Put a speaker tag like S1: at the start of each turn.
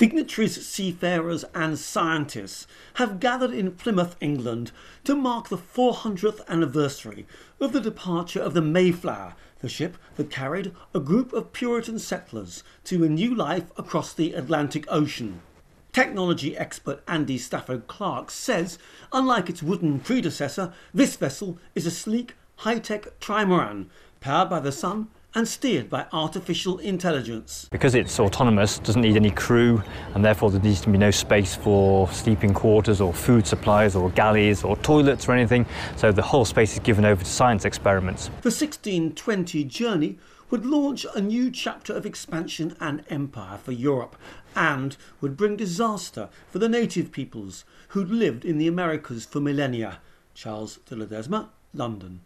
S1: Dignitaries, seafarers and scientists have gathered in Plymouth, England to mark the 400th anniversary of the departure of the Mayflower, the ship that carried a group of Puritan settlers to a new life across the Atlantic Ocean. Technology expert Andy Stafford Clark says, unlike its wooden predecessor, this vessel is a sleek, high-tech trimaran powered by the sun and steered by artificial intelligence.
S2: Because it's autonomous, doesn't need any crew, and therefore there needs to be no space for sleeping quarters or food supplies or galleys or toilets or anything, so the whole space is given over to science experiments.
S1: The 1620 journey would launch a new chapter of expansion and empire for Europe, and would bring disaster for the native peoples who'd lived in the Americas for millennia. Charles de Ledesma, London.